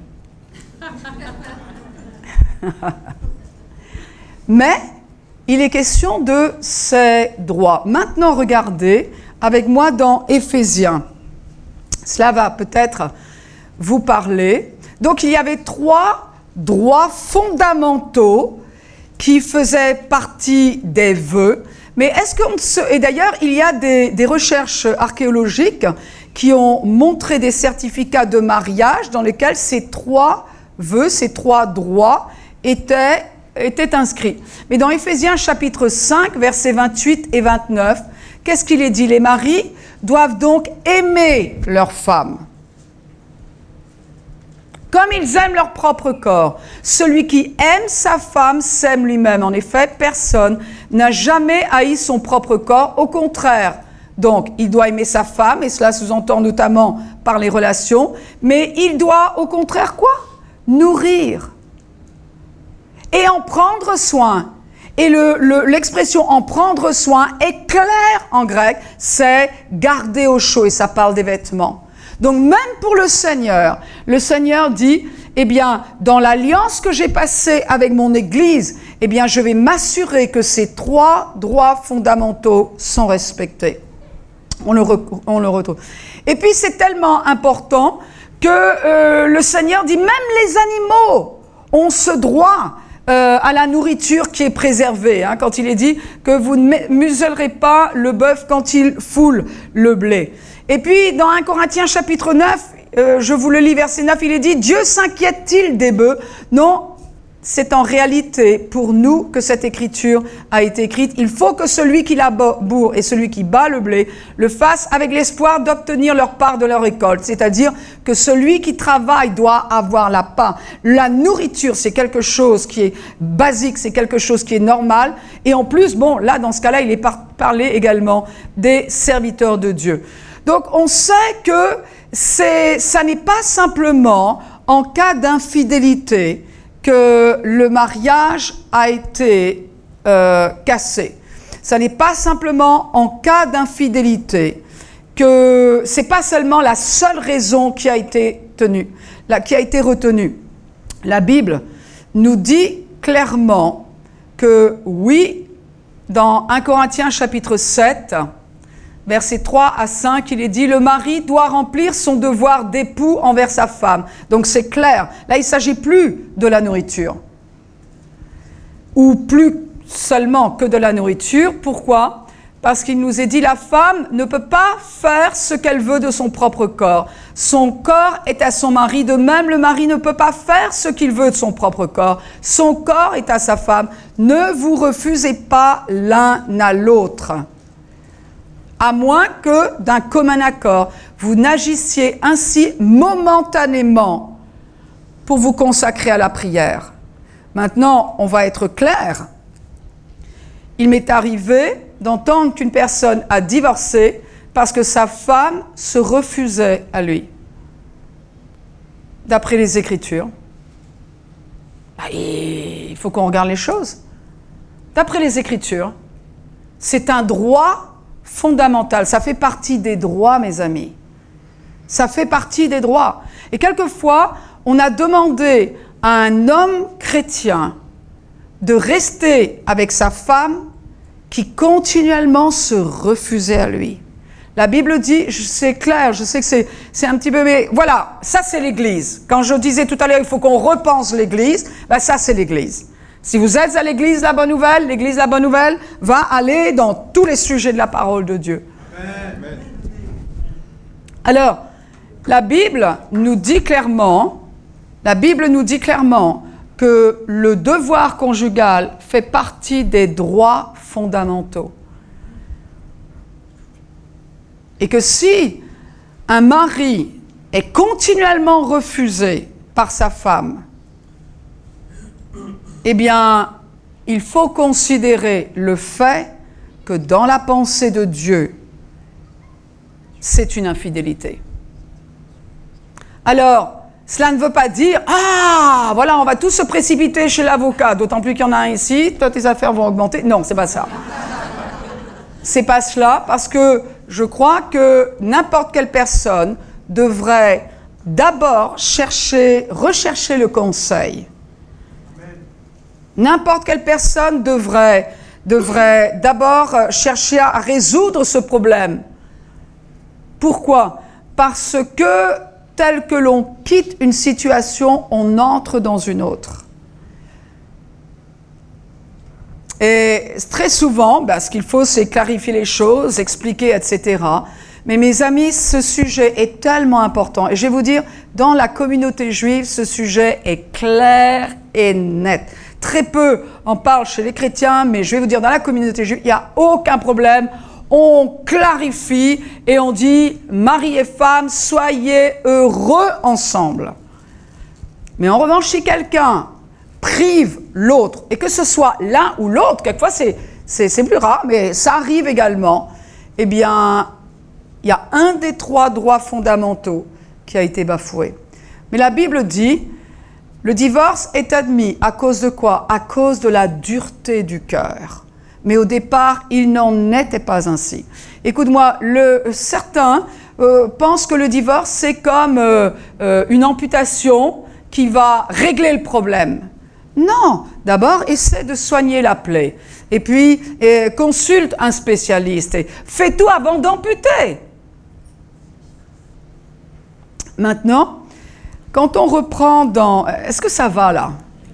Mais il est question de ces droits. Maintenant, regardez avec moi dans Éphésiens. Cela va peut-être vous parler. Donc, il y avait trois droits fondamentaux qui faisaient partie des vœux. Mais est-ce qu'on se... Et d'ailleurs, il y a des, des recherches archéologiques qui ont montré des certificats de mariage dans lesquels ces trois vœux, ces trois droits étaient, étaient inscrits. Mais dans Éphésiens chapitre cinq, versets vingt-huit et vingt-neuf, qu'est-ce qu'il est dit? Les maris doivent donc aimer leurs femmes. comme ils aiment leur propre corps. Celui qui aime sa femme s'aime lui-même. En effet, personne n'a jamais haï son propre corps, au contraire. Donc, il doit aimer sa femme, et cela sous-entend notamment par les relations, mais il doit, au contraire, quoi? Nourrir. Et en prendre soin. Et le, le, l'expression « en prendre soin » est claire en grec, c'est « garder au chaud » et ça parle des vêtements. Donc même pour le Seigneur, le Seigneur dit « eh bien, dans l'alliance que j'ai passée avec mon Église, eh bien, je vais m'assurer que ces trois droits fondamentaux sont respectés. » On le, re, on le retrouve. Et puis c'est tellement important que euh, le Seigneur dit « même les animaux ont ce droit ». Euh, à la nourriture qui est préservée, hein, quand il est dit que vous ne musellerez pas le bœuf quand il foule le blé. Et puis, dans un Corinthiens chapitre neuf, euh, je vous le lis, verset neuf, il est dit « Dieu s'inquiète-t-il des bœufs ?» Non, c'est en réalité pour nous que cette écriture a été écrite. Il faut que celui qui laboure et celui qui bat le blé le fasse avec l'espoir d'obtenir leur part de leur récolte. C'est-à-dire que celui qui travaille doit avoir la part. La nourriture, c'est quelque chose qui est basique, c'est quelque chose qui est normal. Et en plus, bon, là, dans ce cas-là, il est par- parlé également des serviteurs de Dieu. Donc, on sait que c'est, ça n'est pas simplement en cas d'infidélité que le mariage a été euh, cassé. Ça n'est pas simplement en cas d'infidélité que c'est pas seulement la seule raison qui a été tenue, la, qui a été retenue. La Bible nous dit clairement que oui, dans un Corinthiens chapitre sept, versets trois à cinq, il est dit « Le mari doit remplir son devoir d'époux envers sa femme. » Donc c'est clair. Là, il ne s'agit plus de la nourriture. Ou plus seulement que de la nourriture. Pourquoi? Parce qu'il nous est dit « La femme ne peut pas faire ce qu'elle veut de son propre corps. Son corps est à son mari. De même, le mari ne peut pas faire ce qu'il veut de son propre corps. Son corps est à sa femme. Ne vous refusez pas l'un à l'autre. » À moins que, d'un commun accord, vous n'agissiez ainsi momentanément pour vous consacrer à la prière. Maintenant, on va être clair. Il m'est arrivé d'entendre qu'une personne a divorcé parce que sa femme se refusait à lui. D'après les Écritures. Il faut qu'on regarde les choses. D'après les Écritures, c'est un droit fondamental. Ça fait partie des droits, mes amis. Ça fait partie des droits. Et quelquefois, on a demandé à un homme chrétien de rester avec sa femme qui continuellement se refusait à lui. La Bible dit, c'est clair, je sais que c'est, c'est un petit peu, mais voilà, ça c'est l'Église. Quand je disais tout à l'heure, il faut qu'on repense l'Église, ben ça c'est l'Église. Si vous êtes à l'Église La Bonne Nouvelle, l'Église La Bonne Nouvelle va aller dans tous les sujets de la parole de Dieu. Amen. Alors, la Bible nous dit clairement, la Bible nous dit clairement que le devoir conjugal fait partie des droits fondamentaux. Et que si un mari est continuellement refusé par sa femme, eh bien, il faut considérer le fait que dans la pensée de Dieu, c'est une infidélité. Alors, cela ne veut pas dire « Ah, voilà, on va tous se précipiter chez l'avocat, d'autant plus qu'il y en a un ici, toi tes affaires vont augmenter. » Non, c'est pas ça. C'est pas cela, parce que je crois que n'importe quelle personne devrait d'abord chercher, rechercher le conseil. N'importe quelle personne devrait, devrait d'abord chercher à résoudre ce problème. Pourquoi? Parce que, tel que l'on quitte une situation, on entre dans une autre. Et très souvent, ben, ce qu'il faut, c'est clarifier les choses, expliquer, et cetera. Mais mes amis, ce sujet est tellement important. Et je vais vous dire, dans la communauté juive, ce sujet est clair et net. Très peu en parlent chez les chrétiens, mais je vais vous dire, dans la communauté juive, il n'y a aucun problème. On clarifie et on dit, mari et femme, soyez heureux ensemble. Mais en revanche, si quelqu'un prive l'autre, et que ce soit l'un ou l'autre, quelquefois c'est, c'est, c'est plus rare, mais ça arrive également, eh bien, il y a un des trois droits fondamentaux qui a été bafoué. Mais la Bible dit, le divorce est admis à cause de quoi? À cause de la dureté du cœur. Mais au départ, il n'en était pas ainsi. Écoute-moi, le, certains euh, pensent que le divorce, c'est comme euh, euh, une amputation qui va régler le problème. Non, d'abord, essaie de soigner la plaie. Et puis, euh, consulte un spécialiste. Et fais tout avant d'amputer. Maintenant, quand on reprend dans... Est-ce que ça va, là?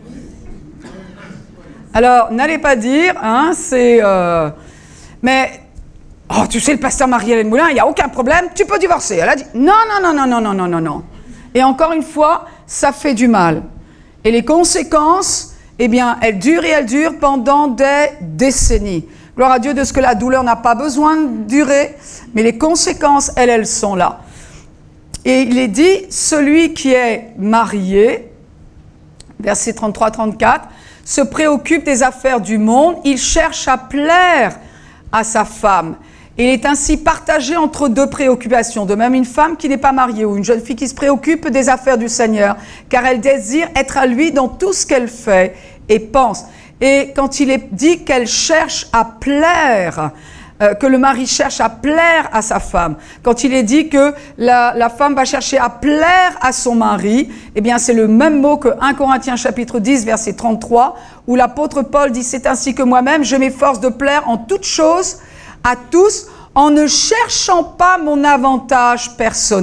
Alors, n'allez pas dire, hein, c'est... Euh, mais, oh, tu sais, le pasteur Marie-Hélène Moulin, il n'y a aucun problème, tu peux divorcer. Elle a dit, non, non, non, non, non, non, non, non. Et encore une fois, ça fait du mal. Et les conséquences, eh bien, elles durent et elles durent pendant des décennies. Gloire à Dieu de ce que la douleur n'a pas besoin de durer, mais les conséquences, elles, elles sont là. Et il est dit, celui qui est marié, versets trente-trois à trente-quatre, se préoccupe des affaires du monde, il cherche à plaire à sa femme. Et il est ainsi partagé entre deux préoccupations. De même, une femme qui n'est pas mariée ou une jeune fille qui se préoccupe des affaires du Seigneur, car elle désire être à lui dans tout ce qu'elle fait et pense. Et quand il est dit qu'elle cherche à plaire, euh, que le mari cherche à plaire à sa femme, quand il est dit que la, la femme va chercher à plaire à son mari, eh bien c'est le même mot que un Corinthiens chapitre dix, verset trente-trois, où l'apôtre Paul dit « C'est ainsi que moi-même, je m'efforce de plaire en toutes choses à tous, en ne cherchant pas mon avantage personnel. »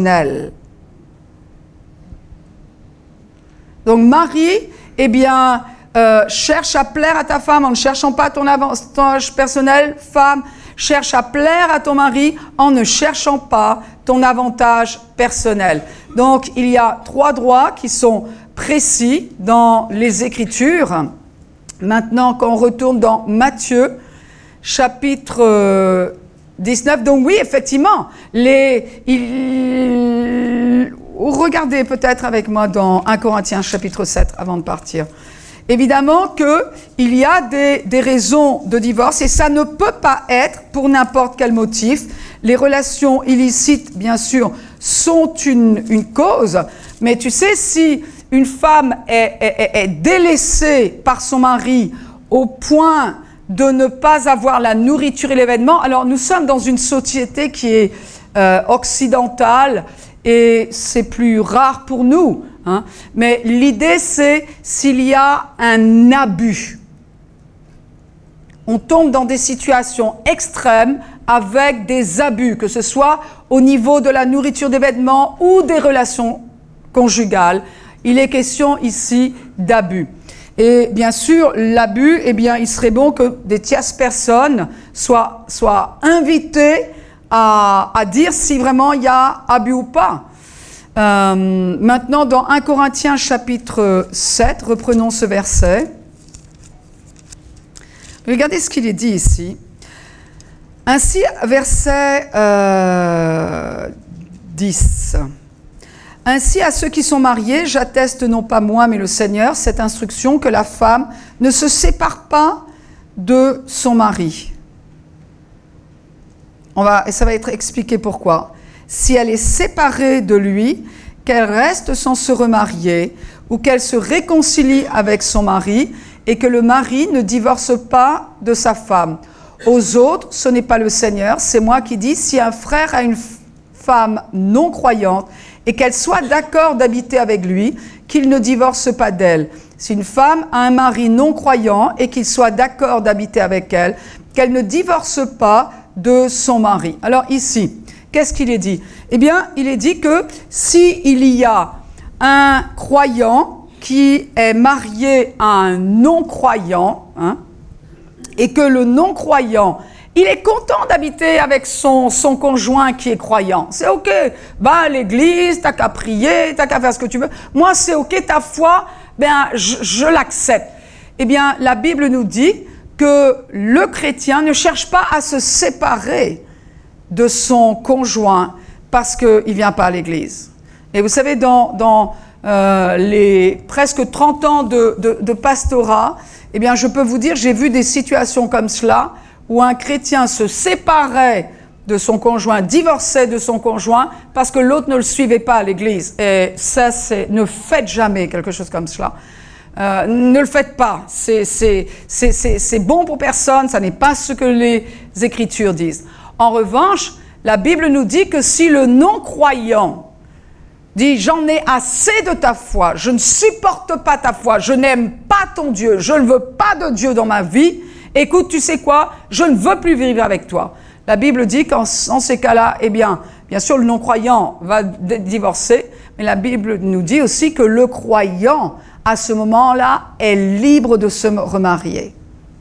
Donc Marie, eh bien, euh, cherche à plaire à ta femme en ne cherchant pas ton avantage personnel. Femme, cherche à plaire à ton mari en ne cherchant pas ton avantage personnel. Donc, il y a trois droits qui sont précis dans les Écritures. Maintenant, quand on retourne dans Matthieu, chapitre dix-neuf, donc oui, effectivement, les, il, regardez peut-être avec moi dans un Corinthiens chapitre sept avant de partir. Évidemment qu'il y a des, des raisons de divorce et ça ne peut pas être pour n'importe quel motif. Les relations illicites, bien sûr, sont une, une cause, mais tu sais, si une femme est, est, est délaissée par son mari au point de ne pas avoir la nourriture et l'événement, alors nous sommes dans une société qui est euh, occidentale et c'est plus rare pour nous. Hein. Mais l'idée, c'est s'il y a un abus. On tombe dans des situations extrêmes avec des abus, que ce soit au niveau de la nourriture des vêtements ou des relations conjugales. Il est question ici d'abus. Et bien sûr, l'abus, eh bien, il serait bon que des tierces personnes soient, soient invitées à, à dire si vraiment il y a abus ou pas. Euh, maintenant, dans un Corinthiens chapitre sept, reprenons ce verset. Regardez ce qu'il est dit ici. Ainsi, verset euh, dix. Ainsi, à ceux qui sont mariés, j'atteste non pas moi, mais le Seigneur, cette instruction que la femme ne se sépare pas de son mari. On va, et ça va être expliqué pourquoi. Si elle est séparée de lui, qu'elle reste sans se remarier ou qu'elle se réconcilie avec son mari et que le mari ne divorce pas de sa femme. Aux autres, ce n'est pas le Seigneur, c'est moi qui dis, si un frère a une femme non croyante et qu'elle soit d'accord d'habiter avec lui, qu'il ne divorce pas d'elle. Si une femme a un mari non croyant et qu'il soit d'accord d'habiter avec elle, qu'elle ne divorce pas de son mari. Alors ici, qu'est-ce qu'il est dit? Eh bien, il est dit que s'il y a un croyant qui est marié à un non-croyant, hein, et que le non-croyant, il est content d'habiter avec son, son conjoint qui est croyant. C'est OK, va à l'église, t'as qu'à prier, t'as qu'à faire ce que tu veux. Moi, c'est OK, ta foi, ben, je, je l'accepte. Eh bien, la Bible nous dit que le chrétien ne cherche pas à se séparer de son conjoint parce qu'il ne vient pas à l'église. Et vous savez, dans, dans euh, les presque trente ans de, de, de pastorat, eh bien, je peux vous dire, j'ai vu des situations comme cela, où un chrétien se séparait de son conjoint, divorçait de son conjoint, parce que l'autre ne le suivait pas à l'église. Et ça, c'est, ne faites jamais quelque chose comme cela. Euh, ne le faites pas. C'est, c'est, c'est, c'est, c'est bon pour personne, ça n'est pas ce que les Écritures disent. En revanche, la Bible nous dit que si le non-croyant dit « J'en ai assez de ta foi, je ne supporte pas ta foi, je n'aime pas ton Dieu, je ne veux pas de Dieu dans ma vie, écoute, tu sais quoi, je ne veux plus vivre avec toi. » La Bible dit qu'en en ces cas-là, eh bien, bien sûr, le non-croyant va divorcer, mais la Bible nous dit aussi que le croyant, à ce moment-là, est libre de se remarier.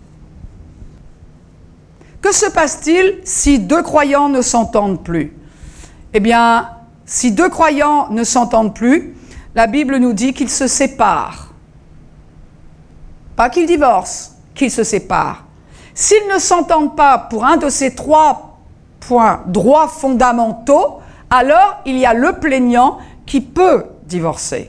Que se passe-t-il si deux croyants ne s'entendent plus? Eh bien, si deux croyants ne s'entendent plus, la Bible nous dit qu'ils se séparent. Pas qu'ils divorcent, qu'ils se séparent. S'ils ne s'entendent pas pour un de ces trois points, droits fondamentaux, alors il y a le plaignant qui peut divorcer.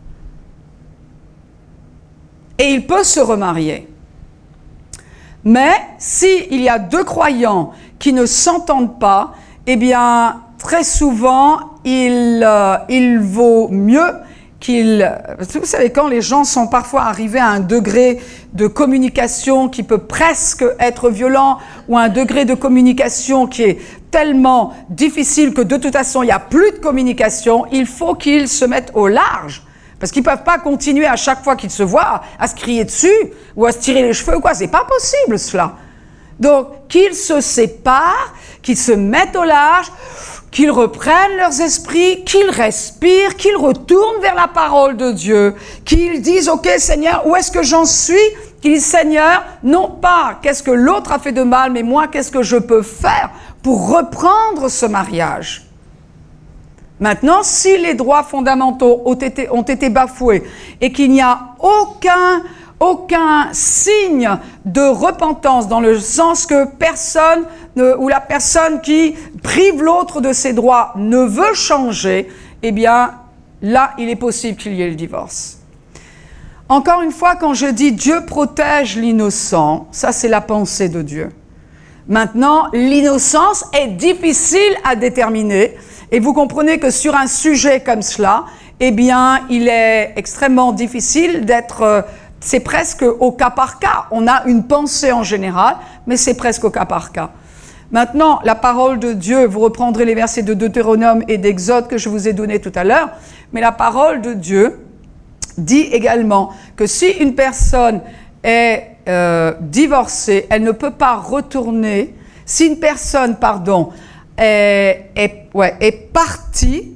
Et il peut se remarier. Mais s'il y a deux croyants qui ne s'entendent pas, eh bien, très souvent, il, euh, il vaut mieux qu'ils... Vous savez, quand les gens sont parfois arrivés à un degré de communication qui peut presque être violent, ou un degré de communication qui est tellement difficile que de toute façon, il n'y a plus de communication, il faut qu'ils se mettent au large. Parce qu'ils ne peuvent pas continuer à chaque fois qu'ils se voient à se crier dessus ou à se tirer les cheveux ou quoi. C'est pas possible cela. Donc, qu'ils se séparent, qu'ils se mettent au large, qu'ils reprennent leurs esprits, qu'ils respirent, qu'ils retournent vers la parole de Dieu, qu'ils disent « Ok Seigneur, où est-ce que j'en suis ?» Qu'ils disent « Seigneur, non pas qu'est-ce que l'autre a fait de mal, mais moi, qu'est-ce que je peux faire pour reprendre ce mariage ?» Maintenant, si les droits fondamentaux ont été, ont été bafoués et qu'il n'y a aucun, aucun signe de repentance dans le sens que personne ne, ou la personne qui prive l'autre de ses droits ne veut changer, eh bien, là, il est possible qu'il y ait le divorce. Encore une fois, quand je dis Dieu protège l'innocent, ça c'est la pensée de Dieu. Maintenant, l'innocence est difficile à déterminer. Et vous comprenez que sur un sujet comme cela, eh bien, il est extrêmement difficile d'être... Euh, c'est presque au cas par cas. On a une pensée en général, mais c'est presque au cas par cas. Maintenant, la parole de Dieu, vous reprendrez les versets de Deutéronome et d'Exode que je vous ai donnés tout à l'heure, mais la parole de Dieu dit également que si une personne est euh, divorcée, elle ne peut pas retourner. Si une personne, pardon, Est, est, ouais, est parti.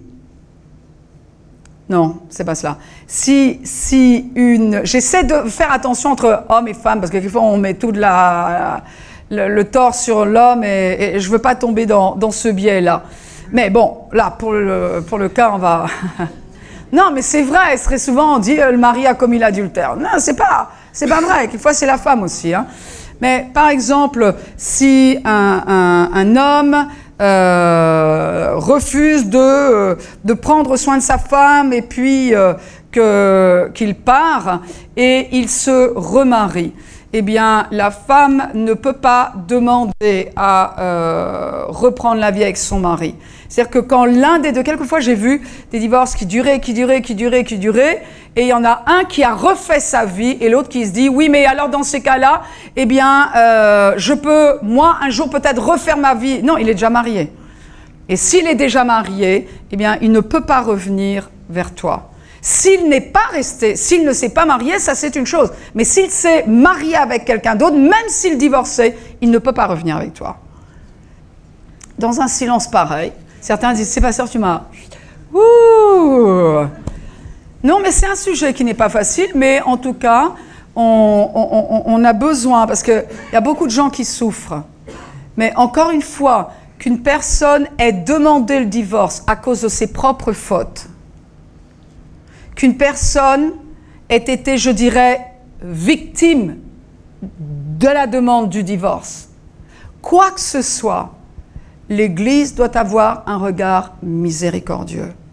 Non, c'est pas cela. Si, si une... J'essaie de faire attention entre hommes et femmes, parce que quelquefois on met tout de la, le, le tort sur l'homme et, et je veux pas tomber dans, dans ce biais-là. Mais bon, là, pour le, pour le cas, on va... Non, mais c'est vrai, très souvent on dit euh, le mari a commis l'adultère. Non, c'est pas, c'est pas vrai. Quelquefois c'est la femme aussi. Hein. Mais par exemple, si un, un, un homme euh, refuse de, euh, de prendre soin de sa femme et puis euh, que, qu'il part et il se remarie, eh bien la femme ne peut pas demander à euh, reprendre la vie avec son mari. C'est-à-dire que quand l'un des deux, quelquefois j'ai vu des divorces qui duraient, qui duraient, qui duraient, qui duraient, et il y en a un qui a refait sa vie et l'autre qui se dit « Oui, mais alors dans ces cas-là, eh bien, euh, je peux, moi, un jour peut-être refaire ma vie. » Non, il est déjà marié. Et s'il est déjà marié, eh bien, il ne peut pas revenir vers toi. S'il n'est pas resté, s'il ne s'est pas marié, ça c'est une chose. Mais s'il s'est marié avec quelqu'un d'autre, même s'il divorçait, il ne peut pas revenir avec toi. Dans un silence pareil, certains disent « C'est pas sûr, tu m'as... » Ouh. Non, mais c'est un sujet qui n'est pas facile, mais en tout cas, on, on, on a besoin, parce qu'il y a beaucoup de gens qui souffrent. Mais encore une fois, qu'une personne ait demandé le divorce à cause de ses propres fautes, qu'une personne ait été, je dirais, victime de la demande du divorce, quoi que ce soit, l'Église doit avoir un regard miséricordieux.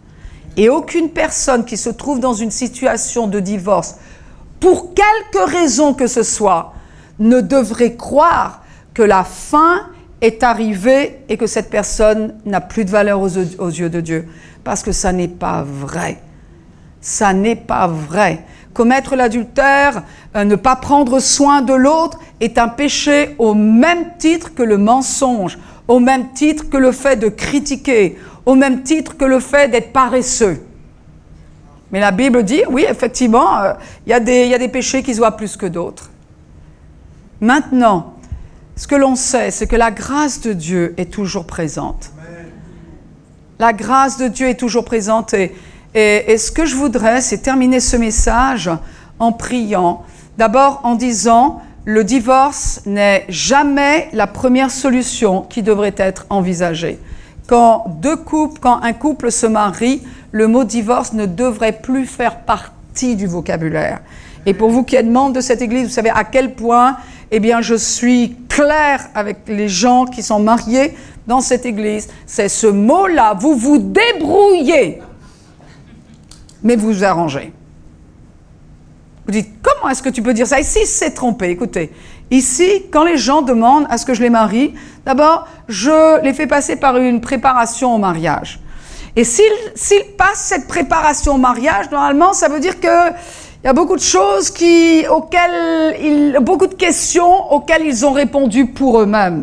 Et aucune personne qui se trouve dans une situation de divorce, pour quelque raison que ce soit, ne devrait croire que la fin est arrivée et que cette personne n'a plus de valeur aux, aux yeux de Dieu. Parce que ça n'est pas vrai. Ça n'est pas vrai. Commettre l'adultère, euh, ne pas prendre soin de l'autre est un péché au même titre que le mensonge, au même titre que le fait de critiquer, au même titre que le fait d'être paresseux. Mais la Bible dit, oui, effectivement, euh, y a des, y a des péchés qui se voient plus que d'autres. Maintenant, ce que l'on sait, c'est que la grâce de Dieu est toujours présente. La grâce de Dieu est toujours présente et, et, et ce que je voudrais, c'est terminer ce message en priant. D'abord en disant, le divorce n'est jamais la première solution qui devrait être envisagée. Quand deux couples, quand un couple se marie, le mot divorce ne devrait plus faire partie du vocabulaire. Et pour vous qui êtes membres de cette église, vous savez à quel point, eh bien, je suis claire avec les gens qui sont mariés dans cette église. C'est ce mot-là, vous vous débrouillez, mais vous vous arrangez. Vous dites, comment est-ce que tu peux dire ça? Ici, c'est trompé. Écoutez, ici, quand les gens demandent à ce que je les marie, d'abord, je les fais passer par une préparation au mariage. Et s'ils, s'ils passent cette préparation au mariage, normalement, ça veut dire que il y a beaucoup de choses qui, auxquelles ils, beaucoup de questions auxquelles ils ont répondu pour eux-mêmes.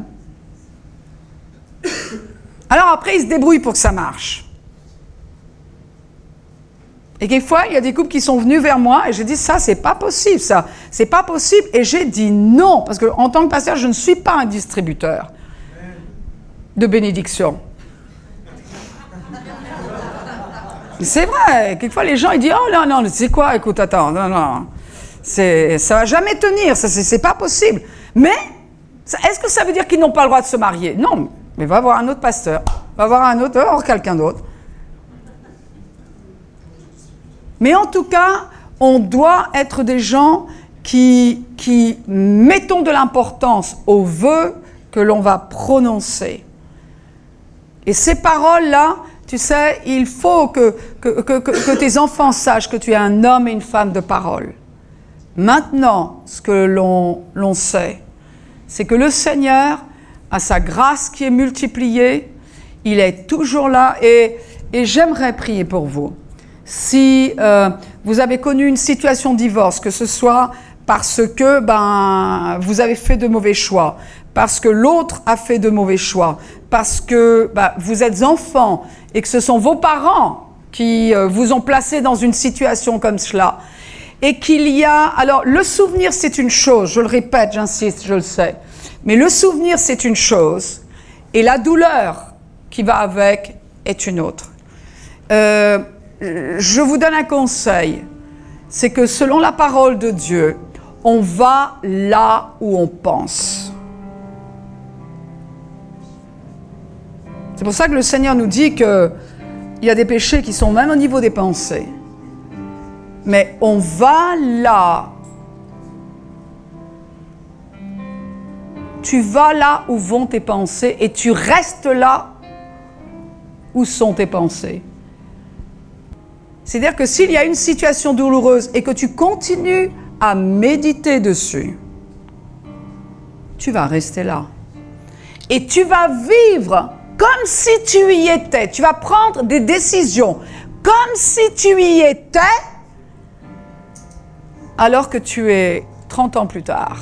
Alors après, ils se débrouillent pour que ça marche. Et quelquefois, il y a des couples qui sont venus vers moi et j'ai dit, ça, c'est pas possible, ça. C'est pas possible. Et j'ai dit non, parce qu'en tant que pasteur, je ne suis pas un distributeur de bénédiction. C'est vrai, quelquefois les gens ils disent oh non, non, c'est quoi, écoute, attends, non, non, c'est, ça va jamais tenir, ça, c'est, c'est pas possible. Mais, est-ce que ça veut dire qu'ils n'ont pas le droit de se marier? Non, mais va voir un autre pasteur, va voir un autre, va voir quelqu'un d'autre. Mais en tout cas, on doit être des gens qui, qui mettons de l'importance aux vœux que l'on va prononcer. Et ces paroles-là, tu sais, il faut que, que, que, que tes enfants sachent que tu es un homme et une femme de parole. Maintenant, ce que l'on, l'on sait, c'est que le Seigneur a sa grâce qui est multipliée, il est toujours là et, et j'aimerais prier pour vous. Si euh, vous avez connu une situation de divorce, que ce soit parce que ben, vous avez fait de mauvais choix, parce que l'autre a fait de mauvais choix, parce que ben, vous êtes enfant et que ce sont vos parents qui euh, vous ont placé dans une situation comme cela, et qu'il y a... Alors, le souvenir, c'est une chose, je le répète, j'insiste, je le sais, mais le souvenir, c'est une chose, et la douleur qui va avec est une autre. Euh, je vous donne un conseil, c'est que selon la parole de Dieu, on va là où on pense. C'est pour ça que le Seigneur nous dit qu'il y a des péchés qui sont même au niveau des pensées. Mais on va là. Tu vas là où vont tes pensées et tu restes là où sont tes pensées. C'est-à-dire que s'il y a une situation douloureuse et que tu continues à méditer dessus, tu vas rester là. Et tu vas vivre comme si tu y étais. Tu vas prendre des décisions comme si tu y étais alors que tu es trente ans plus tard.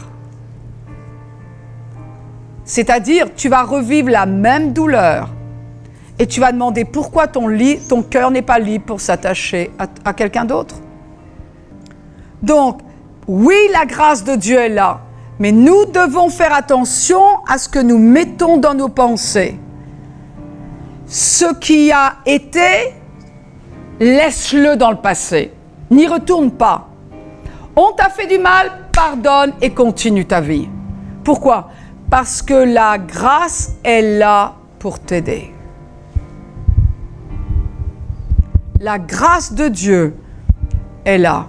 C'est-à-dire, tu vas revivre la même douleur et tu vas demander pourquoi ton, lit, ton cœur n'est pas libre pour s'attacher à, à quelqu'un d'autre. Donc, oui, la grâce de Dieu est là, mais nous devons faire attention à ce que nous mettons dans nos pensées. Ce qui a été, laisse-le dans le passé. N'y retourne pas. On t'a fait du mal, pardonne et continue ta vie. Pourquoi? Parce que la grâce est là pour t'aider. La grâce de Dieu est là.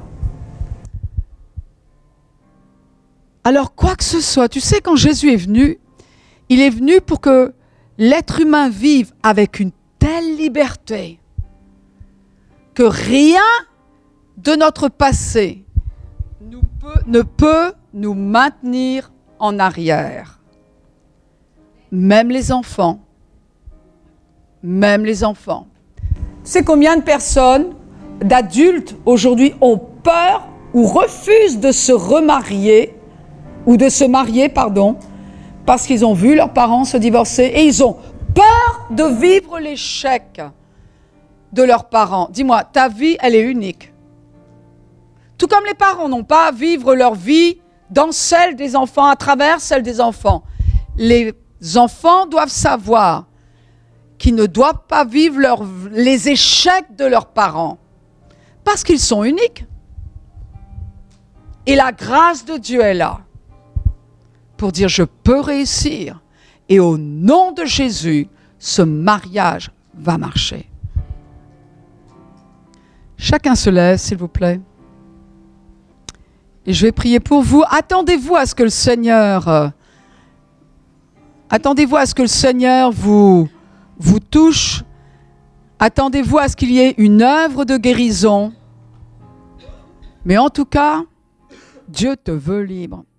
Alors, quoi que ce soit, tu sais, quand Jésus est venu, il est venu pour que l'être humain vive avec une telle liberté que rien de notre passé nous peut, ne peut nous maintenir en arrière. Même les enfants. Même les enfants. C'est combien de personnes, d'adultes, aujourd'hui, ont peur ou refusent de se remarier, ou de se marier, pardon, parce qu'ils ont vu leurs parents se divorcer et ils ont peur de vivre l'échec de leurs parents. Dis-moi, ta vie, elle est unique. Tout comme les parents n'ont pas à vivre leur vie dans celle des enfants, à travers celle des enfants. Les enfants doivent savoir qu'ils ne doivent pas vivre leur, les échecs de leurs parents parce qu'ils sont uniques. Et la grâce de Dieu est là pour dire je peux réussir et au nom de Jésus, ce mariage va marcher. Chacun se lève, s'il vous plaît. Et je vais prier pour vous. Attendez-vous à ce que le Seigneur, euh, attendez-vous à ce que le Seigneur vous, vous touche. Attendez-vous à ce qu'il y ait une œuvre de guérison. Mais en tout cas, Dieu te veut libre.